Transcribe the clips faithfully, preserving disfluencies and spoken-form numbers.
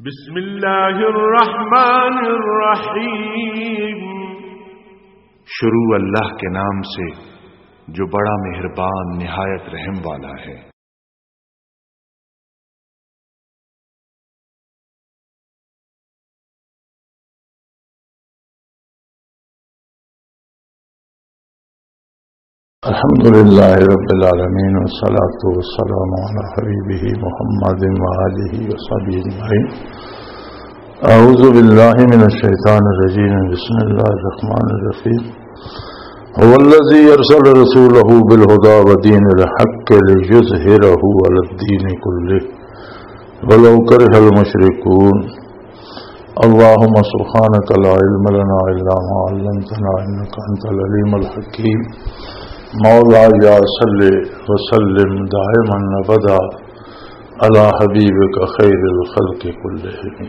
بسم اللہ الرحمن الرحیم، شروع اللہ کے نام سے جو بڑا مہربان نہایت رحم والا ہے۔ الحمدللہ رب العالمین والصلاة والسلام علی حبیبہ محمد وآلہ وصحبہ اجمعین۔ اعوذ باللہ من الشیطان الرجیم، بسم اللہ الرحمن الرحیم۔ هو الذی ارسل رسولہ بالہدی ودین الحق لیظہرہ علی الدین کلہ ولو کرہ المشرکون۔ اللہم سبحانک لا علم لنا الا ما علمتنا انک انت العلیم الحکیم۔ مولا یا صلی وسلم دائما ابدا علی حبیبک خیر الخلق کلہم۔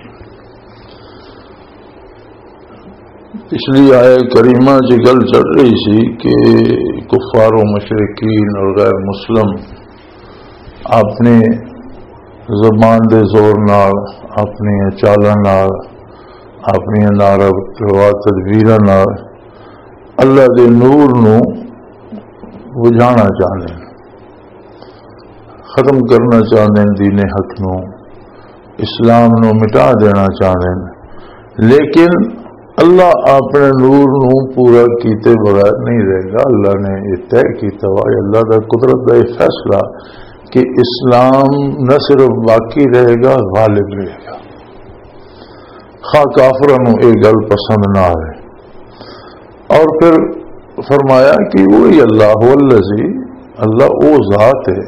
پچھلی آیہ کریمہ کی گل چل رہی سی کہ کفار و مشرکین اور غیر مسلم اپنی زبان دے زور نال، اپنی چالن نال، اپنی ناروا تدبیراں نال اللہ دے نور نو بجھانا چاہتے ہیں، ختم کرنا چاہتے ہیں، دین حق نو اسلام نو مٹا دینا چاہتے ہیں، لیکن اللہ اپنے نور نو پورا کیتے بغیر نہیں رہے گا۔ اللہ نے یہ طے کیتا ہوا، اللہ کا قدرت کا یہ فیصلہ کہ اسلام نہ صرف باقی رہے گا، غالب رہے گا، خواہ کافروں نو یہ گل پسند نہ آئے۔ اور پھر فرمایا کہ وہی اللہ الذی، اللہ وہ ذات ہے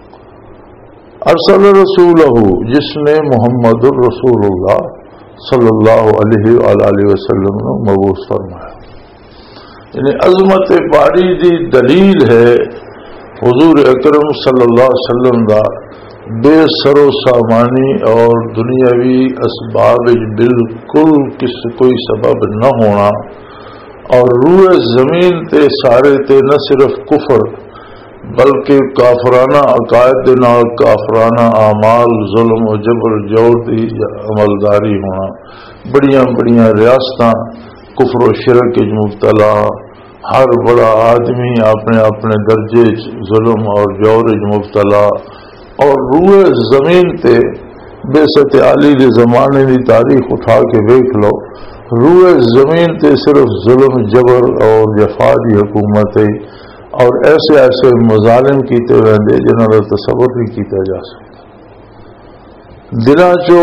ارسل رسولہ، جس نے محمد الرسول اللہ صلی اللہ علیہ وآلہ وسلم نے مبعوث فرمایا۔ یعنی عظمت باری دی دلیل ہے حضور اکرم صلی اللہ علیہ وسلم دا بے سر و سامانی اور دنیاوی اسباب بالکل کس کوئی سبب نہ ہونا، اور روح زمین تے سارے تے نہ صرف کفر بلکہ کافرانہ عقائد نال کافرانہ اعمال، ظلم و جبر جور دی عملداری ہونا، بڑیاں بڑیاں ریاستاں کفر و شرک وچ مبتلا، ہر بڑا آدمی اپنے اپنے درجے ظلم اور جور وچ مبتلا، اور روح زمین تے بعثت علی دے زمانے دی تاریخ اٹھا کے دیکھ لو، روح زمین تے صرف ظلم جبر اور جفا دی حکومت ہے، اور ایسے ایسے مظالم کیتے رہندے جنہاں دا تصور بھی کیتا جا سکتا۔ دلاں چو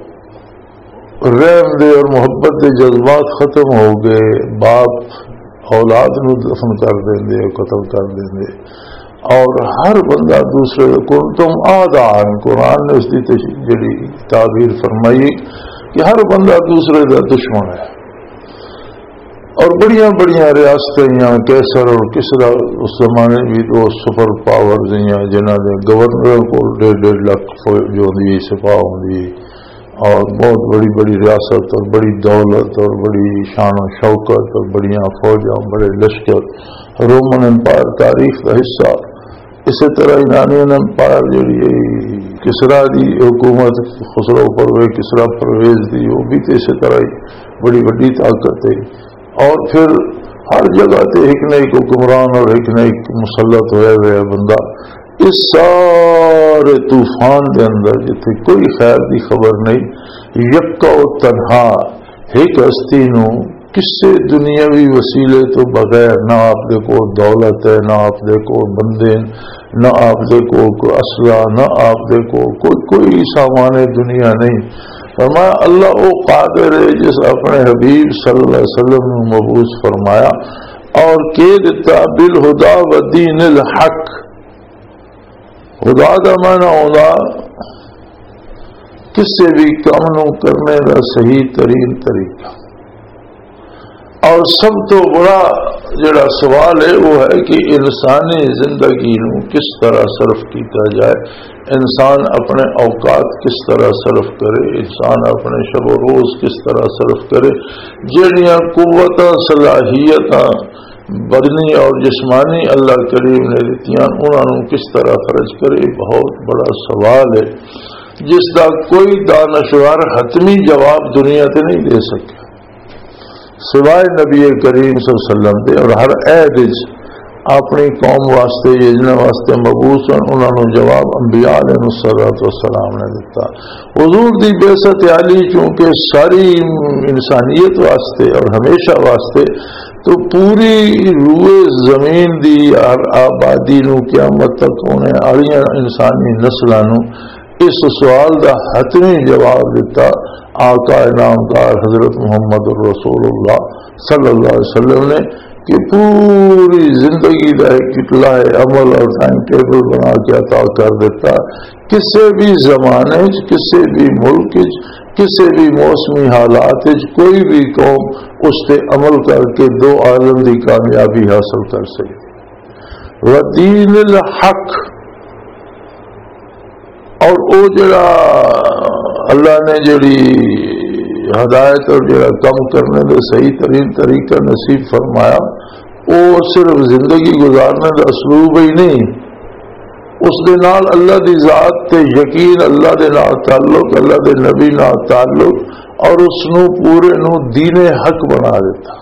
رحم دے اور محبت دے جذبات ختم ہو گئے، باپ اولاد نو دفن کر دیندے، قتل کر دیندے، اور ہر بندہ دوسرے کو تم آدان، قرآن نے اس کی جڑی تعبیر فرمائی کہ ہر بندہ دوسرے کا دشمن ہے۔ اور بڑیاں بڑیاں ریاستیں، کیسر اور کسرا اس زمانے بھی دو سپر پاور جنہوں نے گورنر کو ڈیڑھ ڈیڑھ لاکھ فوج ہوندی، سپاہ ہوندی، اور بہت بڑی بڑی ریاست اور بڑی دولت اور بڑی شان و شوکت اور بڑیاں فوجاں، بڑے لشکر، رومن امپائر تاریخ کا حصہ۔ اسی طرح ایرانین امپائر جڑی کسرا دی حکومت، خسرو پرویز کسرا پرویز دی، وہ بھی تو اسی طرح ہی بڑی بڑی طاقت ہے۔ اور پھر ہر جگہ تے ایک نہ ایک حکمران اور ایک نہ ایک مسلط ہوئے ہوئے بندہ۔ اس سارے طوفان دے اندر جتھے کوئی خیر دی خبر نہیں، یکا و تنہا ایک ہستی نو کسے دنیاوی وسیلے تو بغیر، نہ آپ دے کو دولت ہے، نہ آپ دے کو بندے، نہ آپ دے کو کوئی اسلحہ، نہ آپ دے کو کوئی کوئی سامان دنیا نہیں۔ فرمایا اللہ وہ قادر ہے جس اپنے حبیب صلی اللہ علیہ وسلم نے مبعوث فرمایا اور کہ دیتا بالہدا و دین الحق۔ خدا کا معنی ہوگا کسی بھی کام نو کرنے کا صحیح ترین طریقہ۔ اور سب تو بڑا جڑا سوال ہے وہ ہے کہ انسانی زندگی نو کس طرح صرف کیتا جائے، انسان اپنے اوقات کس طرح صرف کرے، انسان اپنے شب و روز کس طرح صرف کرے، جڑیاں قوتاں صلاحیتاں بدنی اور جسمانی اللہ کریم نے دیتیاں انہوں نے کس طرح خرچ کرے، بہت بڑا سوال ہے۔ جس کا کوئی دانشور حتمی جواب دنیا تے نہیں دے سکے سوائے نبی کریم صلی اللہ علیہ وسلم دے. اور ہر عہد اپنی قوم واسطے جنہاں واسطے مبعوث ہیں انہوں نے جواب انبیاء علیہ الصلوۃ والسلام نے دیتا. حضور دی بعثت عالی چونکہ ساری انسانیت واسطے اور ہمیشہ واسطے تو پوری روئے زمین دی ہر آبادی نو قیامت تک ہونے والی انسانی نسلاں نو اس سوال دا حتمی جواب دیتا آقا انعامدار حضرت محمد رسول اللہ صلی اللہ علیہ وسلم نے کہ پوری زندگی کا ایک اطلاع عمل اور ٹائم ٹیبل بنا کے عطا کر دیتا. کسی بھی زمانے کسی بھی ملک کسی بھی موسمی حالات کوئی بھی قوم اس پہ عمل کر کے دو عالم کی کامیابی حاصل کر سکے. ودین الحق اور او جڑا اللہ نے جڑی ہدایت اور جڑا کم کرنے کا صحیح ترین طریقہ نصیب فرمایا وہ صرف زندگی گزارنے کا اسلوب ہی نہیں اس دے نال اللہ دی ذات تے یقین اللہ دے نال تعلق اللہ دے نبی نال تعلق اور اس نو پورے نو دین حق بنا دیتا.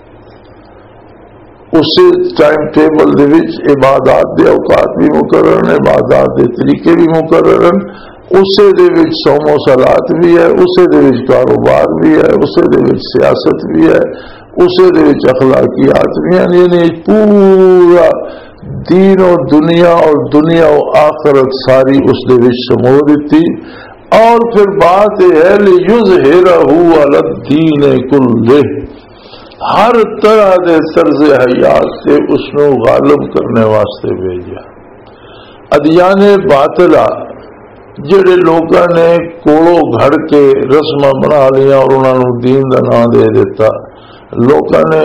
اس ٹائم ٹیبل دے وچ عبادات دے اوقات بھی مقرر ہیں عبادات دے طریقے بھی مقرر ہیں اسے دے وچ صوم و صلات بھی ہے اسے دے وچ کاروبار بھی ہے اسے دے وچ سیاست بھی ہے اسے دے وچ اخلاقیات بھی ہیں. یعنی پورا دین و دنیا اور دنیا و آخرت ساری اس دے وچ سمو دیتی. اور پھر بات یہ ہے لیظہرہ علی الدین کلہ ہر طرح دے طرز حیات سے اس نو غالب کرنے واسطے بھیجا. ادیان باطلہ جڑے لوگوں نے کوڑو گھڑ کے رسم بنا لیا اور انہوں نے دین کا نام دے دیتا. لوگوں نے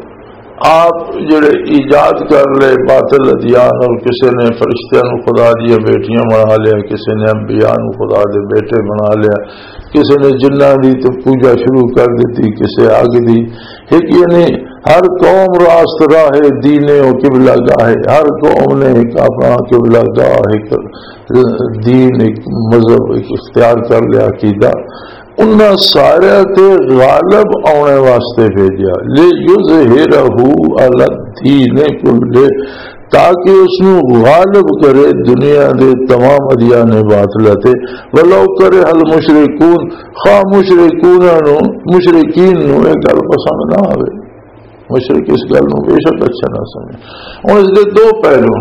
آپ جڑے ایجاد کر لے باطل ادیان اور کسی نے فرشتیاں نو خدا دیا بیٹیاں بنا لیا کسی نے انبیاء نو خدا دے بیٹے بنا لیا کسی نے جنہ دی تو پوجا شروع کر دیتی کسی آگ دی. ایک یعنی ہر قوم راست راہ دین و قبلہ گاہ ہر قوم نے ایک اپنا قبلہ گاہ ایک دین ایک مذہب ایک اختیار کر لیا عقیدہ انہاں سارے تے غالب آنے واسطے بھیجا لیظہرہ علی الدین کلہ تاکہ اس نو غالب کرے دنیا دے تمام ادیان باطلہ تے ولو کرے المشرکون خواہ مشرکون نو مشرکین نو ایک گل پسند نہ آوے مشرک اس گل نو بے شک اچھا نہ سمجھے. اور اس دے دو پہلو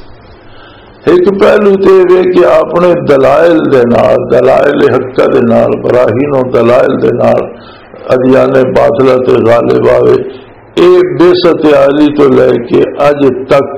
ایک پہلو تے وے کہ اپنے دلائل دے نال دلائل حق دے نال براہین و دلائل دے نال ادیان باطلہ تے غالب آوے. اے بعثت عالی تو لے کے اج تک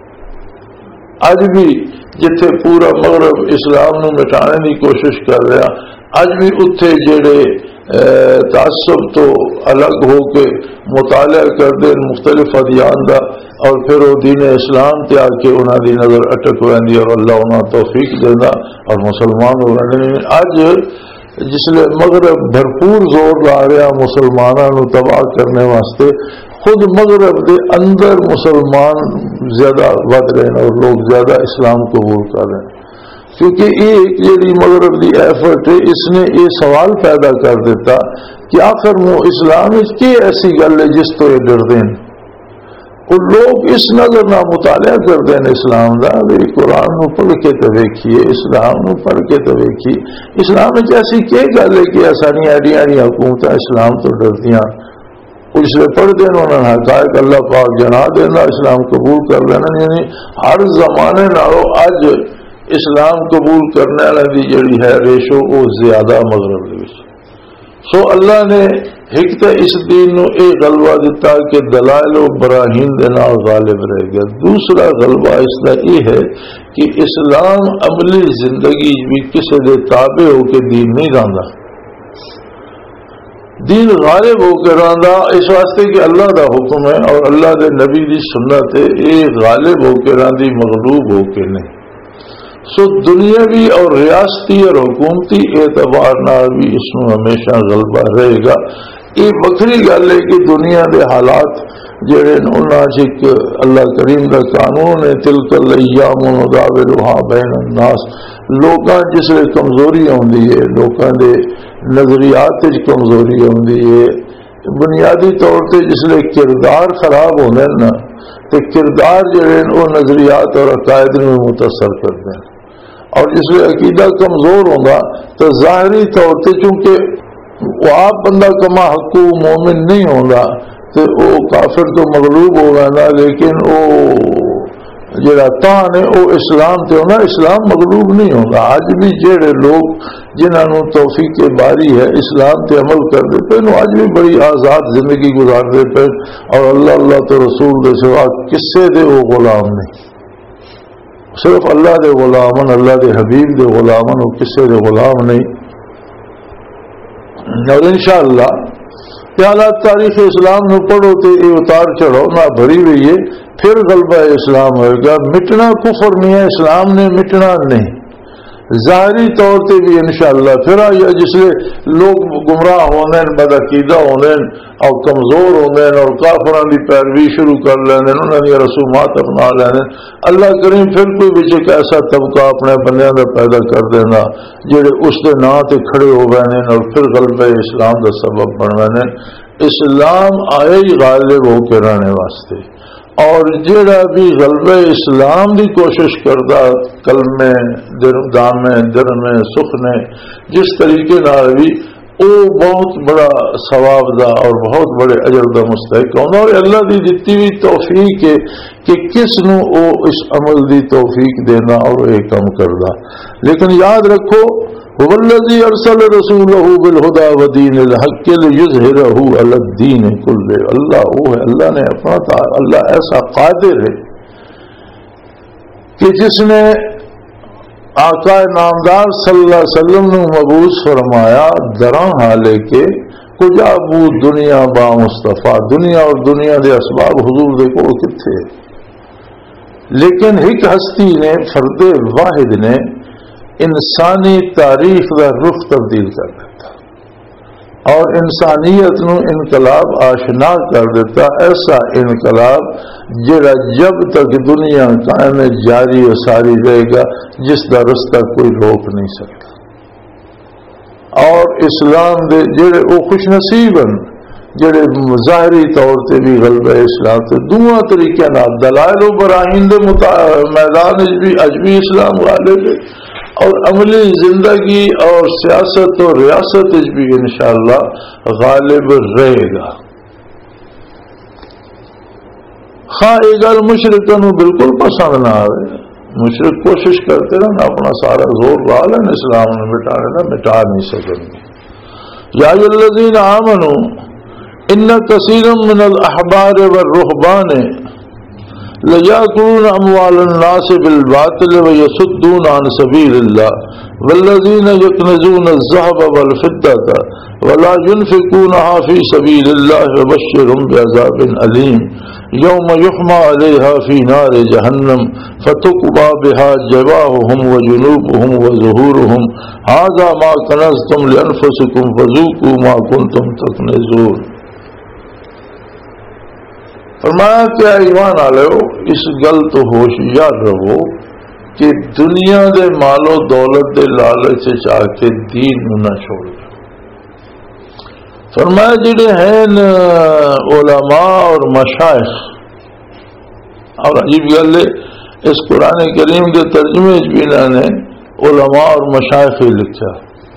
اج بھی جتھے پورا مغرب اسلام نو مٹانے کی کوشش کر رہا اج بھی اتھے جڑے تعصب تو الگ ہو کے مطالعہ کرتے مختلف ادیان دا اور پھر وہ دین اسلام تے آ کے انہاں دی نظر اٹک ویندی اور اللہ انہاں توفیق دیندا اور مسلمان ہو رہے ہیں. اج جس لئے مغرب بھرپور زور لا رہا مسلمانوں نو تباہ کرنے واسطے خود مغرب دے اندر مسلمان زیادہ ود رہے ہیں اور لوگ زیادہ اسلام قبول کر رہے ہیں کیونکہ ایک جڑی مغرب دی ایفرٹ ہے اس نے یہ سوال پیدا کر دیتا کہ آخر وہ اسلام کی ایسی گل ہے جس تو یہ ڈردے ہیں. اور لوگ اس نظر نہ مطالعہ کرتے ہیں اسلام دا بھی قرآن نو پڑھ کے تو ویکھیے اسلام نو پڑھ کے تو ویکھیے اسلام ایسی کی گل ہے کہ آسانی ایڈیاں ایڈیاں حکومت اسلام تو ڈردیاں اس لیے پڑھ دینا انہوں نے حقائق اللہ پاک جنا دینا اسلام قبول کر لینا. یعنی ہر زمانے نالوں اج اسلام قبول کرنے والی جڑی ہے ریشو وہ زیادہ مغرب دے وچ. سو اللہ نے ایک تو اس دین نو اے غلبہ دیتا کہ دلائل و براہین دے نال غالب رہ گیا. دوسرا غلبہ اس کا یہ ہے کہ اسلام عملی زندگی بھی کسی دے تابع ہو کے دین نہیں رہندا دین غالب ہو کے رہندا اس واسطے کہ اللہ دا حکم ہے اور اللہ دے نبی دی سنت ہے یہ غالب ہو کے رہندی مغلوب ہو کے نہیں. سو دنیاوی اور ریاستی اور حکومتی اعتبار نال بھی اس میں ہمیشہ غلبہ رہے گا. یہ وکری گل ہے کہ دنیا دے حالات جڑے انہاں چ اللہ کریم دا قانون ہے تلک الایام نداولها بین الناس. لوکاں جس ویلے کمزوری آندی ہے، لوکاں دے نظریات وچ کمزوری آندی ہے، بنیادی طور تے جس ویلے کردار خراب ہوندے نا تے کردار جڑے وہ نظریات اور عقائد میں متاثر کرتے ہیں. اور جس ویلے عقیدہ کمزور ہوگا تو ظاہری طور تے چونکہ وہ آپ بندہ کما حقو مومن نہیں ہوگا تو وہ کافر تو مغلوب ہو گا، لیکن وہ جڑا تان ہے وہ اسلام تے ہونا، اسلام مغلوب نہیں ہوگا. اج بھی جڑے لوگ جنہوں توفیق باری ہے اسلام تے عمل کرتے پے اج بھی بڑی آزاد زندگی گزارتے پے، اور اللہ اللہ تو رسول دے سوا کسے دے وہ غلام نہیں، صرف اللہ دے غلامن، اللہ دے حبیب دے غلامن، وہ کسے دے غلام نہیں. اور انشاءاللہ حالات تاریخ اسلام نو پڑھو تو یہ اتار چڑھو نہ بھری ہوئی ہے، پھر غلبہ اسلام ہوئے گا. مٹنا کفر نہیں ہے، اسلام نے مٹنا نہیں. ظاہری طور سے بھی انشاءاللہ پھر آیا جس لئے لوگ گمراہ ہونے بدعقیدہ ہونے اور کمزور ہونے اور کافران کی پیروی شروع کر لینے، انہوں نے رسومات اپنا لینے. اللہ کریم پھر کوئی بچ ایک ایسا طبقہ اپنے بندیاں کا پیدا کر دینا جڑے اس کے نا تے کھڑے ہو گئے اور پھر غلبہ اسلام کا سبب بن گئے. اسلام آئے ہی غالب ہو کے رہنے واسطے، اور جڑا بھی غلبہ اسلام کی کوشش کرتا کلمے دامے درمے سکھنے جس طریقے نال بھی وہ بہت بڑا ثواب دا اور بہت بڑے اجر دا مستحق ہونا. اور اللہ دی دتی ہوئی توفیق ہے کہ کس نو او اس عمل دی توفیق دینا اور یہ کام کردا. لیکن یاد رکھو والذی ارسل رسولہ بالہدی ودین الحق لیظہرہ علی الدین کلہ. اللہ وہ ہے، اللہ نے اپنا، اللہ ایسا قادر ہے کہ جس نے آقا نامدار صلی اللہ علیہ وسلم نے مبعوث فرمایا دراں حالے کے کجا بو دنیا با مصطفیٰ، دنیا اور دنیا دے اسباب حضور دے کو کتھے، لیکن ایک ہستی نے، فرد واحد نے انسانی تاریخ کا رخ تبدیل کر دیتا اور انسانیت نو انقلاب آشنا کر دیتا. ایسا انقلاب جڑا جب تک دنیا قائم جاری و ساری رہے گا جس کا رستہ کوئی روک نہیں سکتا. اور اسلام دے جڑے وہ خوش نصیب ہیں جڑے ظاہری طور سے بھی غلبہ اسلام سے دونوں طریقے نہ دلائل و براہین دے میدان بھی اج بھی اسلام غالب ہے، اور عملی زندگی اور سیاست اور ریاست بھی انشاءاللہ غالب رہے گا. خواہ یہ گل مشرقوں بالکل پسند نہ آئے، مشرق کوشش کرتے رہنا اپنا سارا زور لا لین اسلام نے مٹانے نہ مٹا نہیں سکیں گے. یا ایھا الذین آمنوا ان کثیرا من الاحبار والرہبان لَيَأْكُلُونَ أَمْوَالَ النَّاسِ بِالْبَاطِلِ وَيَصُدُّونَ عَنْ سَبِيلِ اللَّهِ وَالَّذِينَ يَكْنِزُونَ الذَّهَبَ وَالْفِضَّةَ وَلَا يُنْفِقُونَهَا فِي سَبِيلِ اللَّهِ فَبَشِّرْهُم بِعَذَابٍ أَلِيمٍ يَوْمَ يُحْمَى عَلَيْهَا فِي نَارِ جَهَنَّمَ فَتُكْوَى بِهَا جِبَاهُهُمْ وَجُنُوبُهُم وَظُهُورُهُم هَٰذَا مَا كَنَزْتُمْ لِأَنفُسِكُمْ فَذُوقُوا مَا كُنتُمْ تَكْنِزُونَ. فرمایا کہ ایمان والو اس گل تو ہوشیار رہو کہ دنیا دے مال و دولت دے لالچ چاہ کے دین نہ چھوڑو. فرمایا جڑے ہیں علماء اور مشائخ، اور عجیب گل ہے اس قرآن کریم کے ترجمے بھی انہوں نے علماء اور مشائخ ہی لکھا.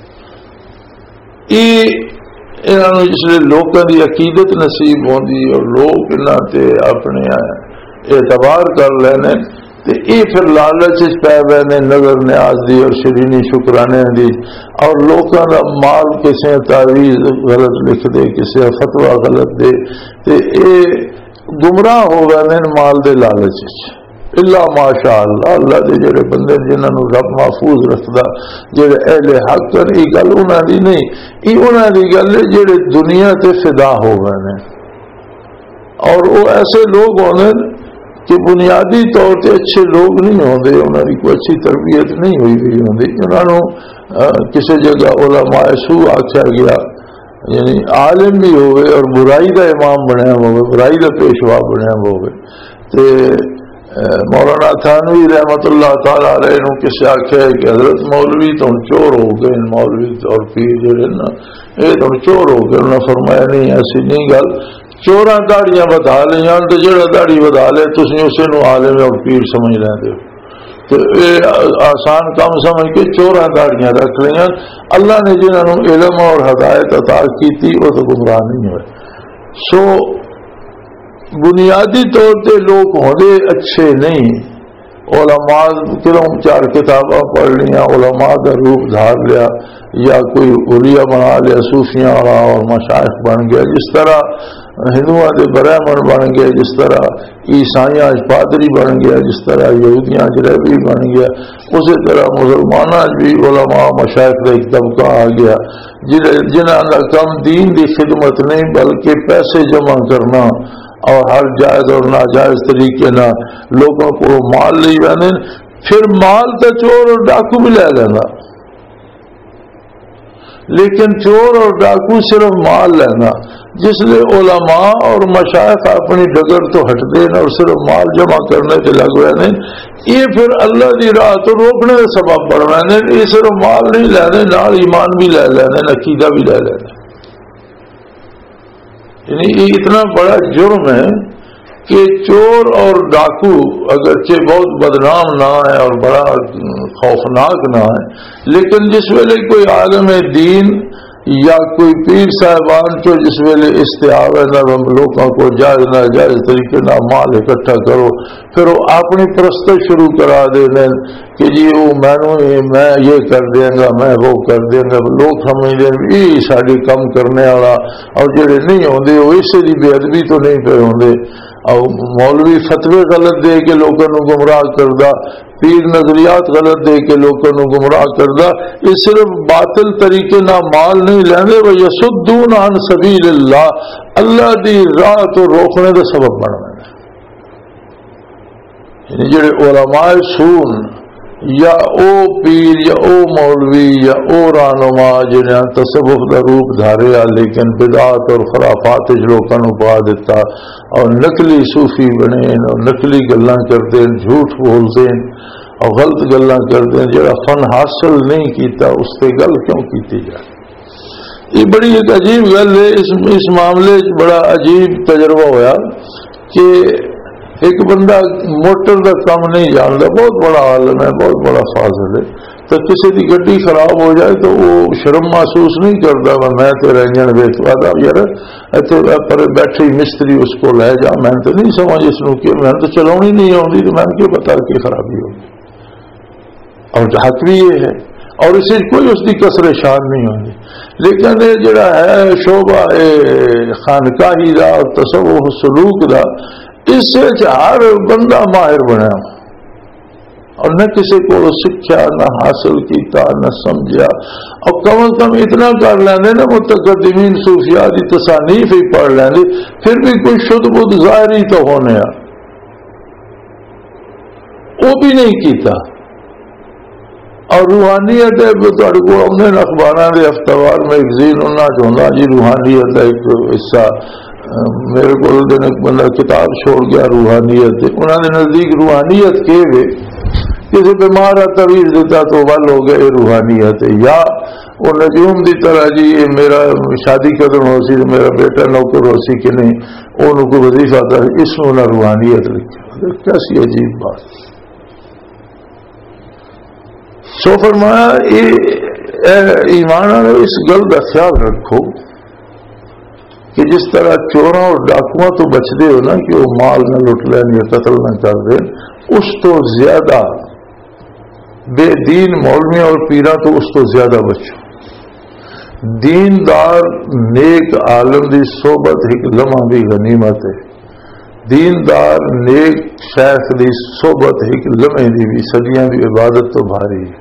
یہ انہوں جس لئے لوگوں کی عقیدت نصیب ہوندی اور لوگ انہوں تے اپنے اعتبار کر لینے تے یہ پھر لالچ پی گئے نظر نیاز دی اور شرینی شکرانے دی، اور لوگوں کا مال کسی تعویذ غلط لکھ دے کسی فتویٰ غلط دے تے یہ گمراہ ہو گئے مال دے لالچ. اللہ ماشاء اللہ اللہ دے جڑے بندے جنہوں رب محفوظ رکھدا جڑے اہل حق ہیں، یہ گل انہوں دی نہیں، یہ انہوں دی گل ہے جڑے دنیا تے فدا ہو گئے ہیں. اور وہ ایسے لوگ ہونے کہ بنیادی طور پہ اچھے لوگ نہیں ہوندے، انہوں کی کوئی اچھی تربیت نہیں ہوئی ہوئی ہوندی. انہوں کسی جگہ علماء سو آکھیا گیا یعنی عالم بھی ہوئے اور برائی کا امام بنیا ہوئے، برائی کا پیشوا بنیا ہوئے. تے مولانا تھانوی رحمت اللہ تعالی علیہ نے کسے آخیا ہے کہ حضرت مولوی تو چور ہو گئے، مولوی اور پیر جڑے نا یہ تو چور ہو گئے. انہوں نے فرمایا نہیں ایسی نہیں گل، چوراں داڑیاں بتا لیا تو جڑا داڑی بتا لے تسی اسے نو عالم اور پیر سمجھ لیندے ہو. تو یہ آسان کام سمجھ کے چوراں داڑیاں رکھ لیا. اللہ نے جنہوں نے علم اور ہدایت عطا کی تھی وہ تو گمراہ نہیں ہوئے. سو بنیادی طور پہ لوگ ہونے اچھے نہیں. علماء کروں چار کتاباں پڑھ لیا، علماء کا روپ دھار لیا، یا کوئی اولیاء بنا لیا، صوفیاں والا اور مشائخ بن گیا، جس طرح ہندوؤں کے برہمن بن گئے، جس طرح عیسائیاں پادری بن گیا، جس طرح یہودیاں رہبری بن گیا، اسی طرح مسلمانوں بھی علماء مشائخ کا ایک طبقہ آ گیا جنہاں کا کم دین کی خدمت نہیں بلکہ پیسے جمع کرنا اور ہر جائز اور ناجائز طریقے نہ لوگوں کو مال لے جانے. پھر مال تو چور اور ڈاکو بھی لے لینا، لیکن چور اور ڈاکو صرف مال لینا. جس لئے علماء اور مشائخ اپنی ڈگر تو ہٹ دین اور صرف مال جمع کرنے کے لگ رہے ہیں، یہ پھر اللہ کی راہ تو روکنے کا سبب بڑھ رہے ہیں. یہ صرف مال نہیں لینے، نال ایمان بھی لے لینے، عقیدہ بھی لے لینے. یعنی یہ اتنا بڑا جرم ہے کہ چور اور ڈاکو اگرچہ بہت بدنام نہ ہے اور بڑا خوفناک نہ ہے، لیکن جس ویلے کوئی عالم دین یا کوئی پیر صاحبان جو جس ویلے استعاب ہے نہ لوگوں کو جائز نہ جائز طریقے نہ مال اکٹھا کرو، پھر وہ اپنی پرستش شروع کرا دے دیں کہ جی وہ میں میں یہ کر دیں گا، میں وہ کر دیں گا. لوگ سمجھ دیں یہ سارے کم کرنے والا، اور جڑے نہیں ہوندے وہ اسے دی بے ادبی تو نہیں پہ ہوندے. اور مولوی فتوے غلط دے کے لوگوں کو گمراہ کردہ، پیر نظریات غلط دے کے لوگوں کو گمراہ کردہ. یہ صرف باطل طریقے نہ مال نہیں لینے وہ یصدون عن سبیل اللہ، اللہ دی راہ تو روکنے کا سبب بن رہے ہیں. یعنی جڑے علماء سون یا او پیر یا او مولوی یا او رہنما جنہیں تصوف کا روپ دھاریا لیکن بدعات اور خرافات لوگوں کو پا دیتا اور نقلی صوفی بنے اور نقلی گلاں کرتے ہیں، جھوٹ بولتے ہیں اور غلط گلاں کرتے ہیں. جڑا فن حاصل نہیں کیتا اس سے گل کیوں کیتی جائے؟ یہ بڑی ایک عجیب گل ہے. اس اس معاملے بڑا عجیب تجربہ ہویا کہ ایک بندہ موٹر کا کام نہیں جانتا، بہت بڑا عالم ہے، بہت بڑا فاضل ہے، تو کسی کی گڈی خراب ہو جائے تو وہ شرم محسوس نہیں کرتا. میں تو رنجن ویچوا تھا یار پر بیٹھے مستری اس کو لے جا، میں تو نہیں سمجھ اس نو کہ میں تو چلاؤنی نہیں آتی تو میں کیوں پتا کہ خرابی ہوگی. اور حق بھی یہ ہے اور اسے کوئی اس کی کسر شان نہیں ہوگی. لیکن یہ جڑا ہے شعبہ خانقاہی دا اور تصوف سلوک دا، اس سے ہر بندہ ماہر بنیا اور نہ کسی کو سکھیا نہ حاصل کیتا نہ سمجھا. اور کم از کم اتنا کر لینے نا متقدمین صوفیاء کی تصانیف ہی پڑھ لینے، پھر بھی کوئی شد بدھ ظاہری تو ہونے وہ بھی نہیں کیتا. اور روحانیت کو ہم نے اخباروں کے ہفتہ وار میگزین انہوں چاہتا جی روحانیت کا ایک حصہ میرے کو ایک بندہ کتاب چھوڑ گیا روحانیت. انہوں نے نزدیک روحانیت کے وے کسی بیمار تویز دیتا تو ول ہو گئے روحانیت، یا وہ نجوم دی طرح جی یہ میرا شادی قدم ہو سی میرا بیٹا نوکر ہو سی کہ نہیں وہ کوئی وظیفہ تھا اس میں انہیں روحانیت لکھی. کیسی عجیب بات. سو فرمایا یہ ایمان والو اس گل کا خیال رکھو کہ جس طرح چوراں اور ڈاکواں تو بچتے ہو نا کہ وہ مال نہ لٹ لین یا قتل نہ کر دیں، اس تو زیادہ بے دین مولوی اور پیرا تو اس تو زیادہ بچو. دیندار نیک عالم دی صحبت ایک لمحہ بھی غنیمت ہے. دیندار نیک شیخ دی صحبت ایک لمحے دی بھی صدیاں دی عبادت تو بھاری ہے.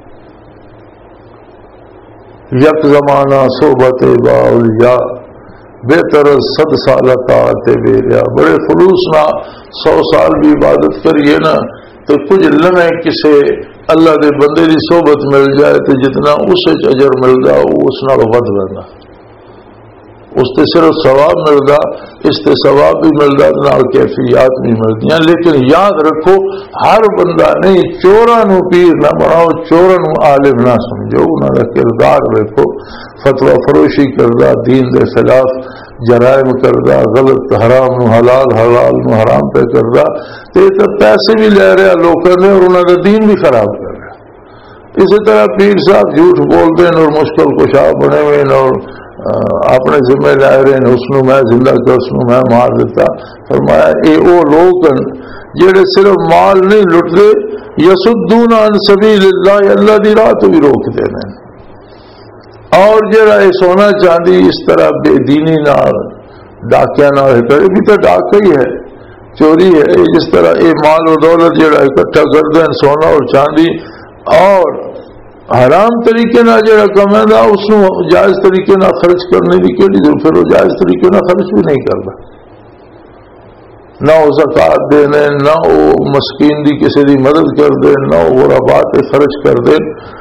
یک زمانہ صحبت باولیاء بہتر صد سالہ طاعت بیریا. بڑے خلوص نہ سو سال بھی عبادت کریے نا تو کچھ لمحے کسے اللہ دے بندے دی صحبت مل جائے تو جتنا اس اجر مل جائے اس نال ود لینا. اس سے صرف ثواب ملتا، اس سے ثواب بھی ملتا نال کیفیات بھی ملتی ہیں. لیکن یاد رکھو ہر بندہ نہیں، چوراں نو پیر نہ بناؤ، چوراں نو عالم نہ سمجھو. انہاں دا کردار دیکھو، فتوی فروشی کردا، دین دے خلاف جرائم کردا، غلط حرام نو حلال، حلال نو حرام پہ کردا، تے تے پیسے بھی لے رہا لوکاں نے اور انہاں دا دین بھی خراب کر رہا. اسی طرح پیر صاحب جھوٹ بولتے ہیں اور مشکل کشا بنے ہوئے اور اپنے ذمہ لے رہے ہیں، اس نو میں زندہ کر، اس نو میں مار دیتا. فرمایا اے او لوگ جڑے صرف مال نہیں لٹتے، یسدون عن سبیل اللہ، اللہ دی راہ تو بھی روک دے ہیں. اور جڑا یہ سونا چاندی اس طرح بے دینی نال ڈاکیا نہ کرے، بھی تو ڈاکہ ہی ہے، چوری ہے. جس طرح یہ مال و دولت جڑا اکٹھا کرتے ہیں سونا اور چاندی، اور حرام طریقے نہ جڑا کمائندا اس نو جائز طریقے نہ خرچ کرنے کی کیڑی ضرورت، پھر وہ جائز طریقے نہ خرچ بھی نہیں کرتا. نہ وہ زکات دے دیں، نہ وہ مسکین دی کسی دی مدد کر دے، نہ وہ غربات خرچ کر دے.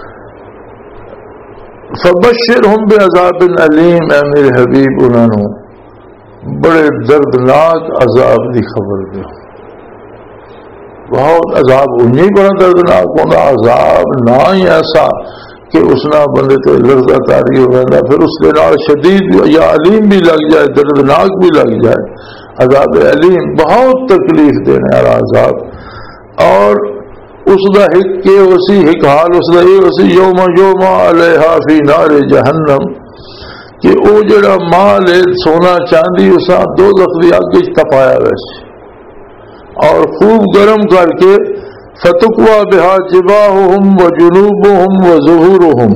فبشرہم بعذاب علیم، اے میرے حبیب انہاں نو بڑے دردناک عذاب دی خبر دے. بہت عذاب انہیں بڑا دردناک ہونا، عذاب نہ ہی ایسا کہ اس نہ بندے تے لرزہ تاری ہو گیا، پھر اس کے نال شدید یا علیم بھی لگ جائے، دردناک بھی لگ جائے. عذاب علیم بہت تکلیف دینے والا عذاب. اور اس دا حق کے اسی حق حال اس دا یہ اسی یوم یوم علیہا فی نار جہنم، کہ او جڑا مال ہے سونا چاندی اسا دوزخ دی اگ وچ تپایا ویسے اور خوب گرم کر کے، فتقوا بہا جباہہم و جنوبہم و ظہورہم،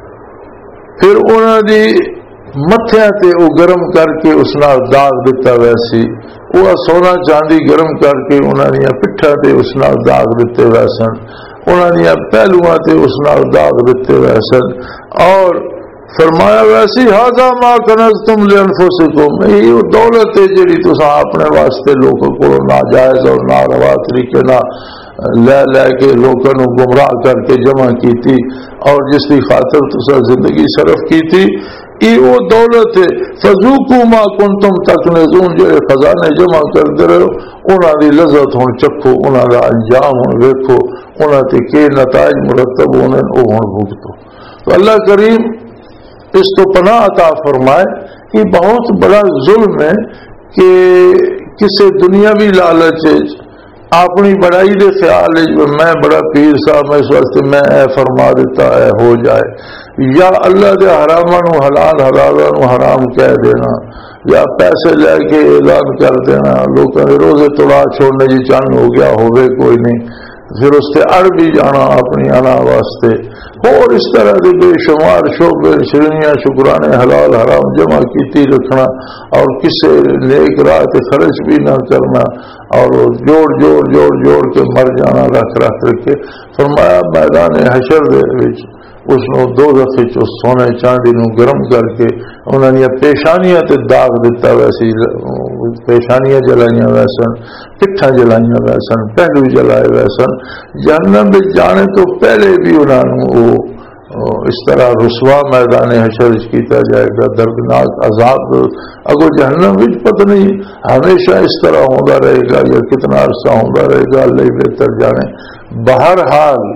پھر انہاں دی متھیاں تے او گرم کر کے اس نال داغ دیتا ویسی. وہ سونا چاندی گرم کر کے انہاں دی پٹھاں تے اس نال داغ دیتے ویسن، انہاں دی پہلواں تے اس نال داغ دیتے ویسن. اور فرمایا ویسی ہاذا ما کنزتم لانفسکم، یہ دولت ہے جڑی تساں اپنے واسطے لوگوں کو ناجائز اور ناروا طریقے نہ لے لے کے لوگوں کو گمراہ کر کے جمع کی تھی، اور جس کی خاطر تساں زندگی صرف کی تھی، یہ وہ دولت ہے. فذوقوا ما کنتم تکنزون، جو خزانے جمع کرتے رہو انہاں دی لذت ہن چکھو، انہاں دا انجام ہن ویکھو، انہاں تے کے نتائج مرتب ہونے او ہن بھگتو. تو اللہ کریم اس کو پناہ عطا فرمائے. یہ بہت بڑا ظلم ہے کہ کسی دنیاوی لالچ اپنی بڑائی دے خیال ہے میں بڑا پیر صاحب میں اس واسطے میں اے فرما دیتا ہے ہو جائے، یا اللہ دے حراماں نو حلال حلالاں نو حرام کہہ دینا، یا پیسے لے کے اعلان کر دینا، لوگوں کے روزے توڑا چھوڑنے جی چند ہو گیا ہوئے کوئی نہیں، پھر اس سے اڑ بھی جانا اپنی انا واسطے، اور اس طرح کے بے شمار شعبے شرینیاں شکرانے حلال حرام جمع کیتی رکھنا، اور کسی نیک راہ تے خرچ بھی نہ کرنا، اور جوڑ جوڑ جوڑ جوڑ کے مر جانا رکھ رکھ رکھ کے. فرمایا میدان حشر دے وچ اس نو دو دفعے چو سونے چاندی نو گرم کر کے انہوں نے پیشانیاں تے داغ دیتا ویسی، پیشانیاں جلائیاں ویسن، پٹھا جلائیاں ویسن، پہلو جلائے ویسن. جہنم میں جانے تو پہلے بھی انہوں نے اس طرح رسوا میدان حشر کیتا جائے گا، دردناک عذاب. اگر جہنم بھی پتہ نہیں ہمیشہ اس طرح ہوتا رہے گا یا کتنا عرصہ ہوتا رہے گا، اللہ بہتر جانے. بہرحال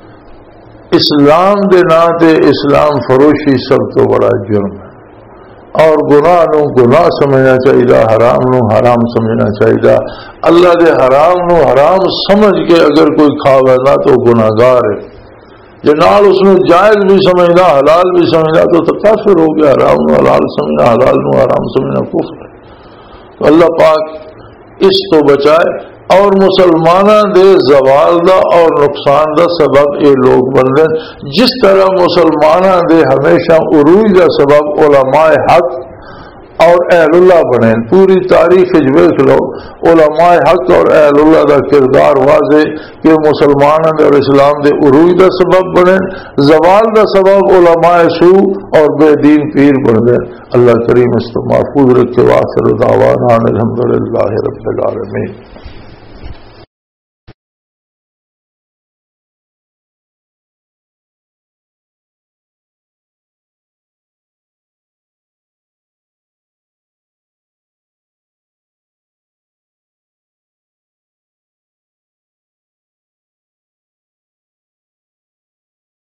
اسلام دے نا تے اسلام فروشی سب تو بڑا جرم ہے، اور گناہ نو گناہ سمجھنا چاہیے، حرام نو حرام سمجھنا چاہیے. اللہ دے حرام نو حرام سمجھ کے اگر کوئی کھاوے نا تو گناہگار ہے، جو نال اس نے جائز بھی سمجھنا حلال بھی سمجھنا تو تو کافر ہو گیا. حرام نو حلال سمجھنا حلال نو حرام سمجھنا کفر ہے. تو اللہ پاک اس تو بچائے. اور مسلمانہ دے زوال دا اور نقصان دا سبب یہ لوگ بن رہے، جس طرح مسلمانہ دے ہمیشہ عروج دا سبب علماء حق اور اہل اللہ بنے. پوری تاریخ دیکھ لو، علماء حق اور اہل اللہ دا کردار واضح کہ مسلمانوں دے اور اسلام دے عروج دا سبب بنے، زوال دا سبب علماء سو اور بے دین پیر بن گئے. اللہ کریم اس کو محفوظ رکھے. وآخر دعوانا الحمدللہ رب العالمین.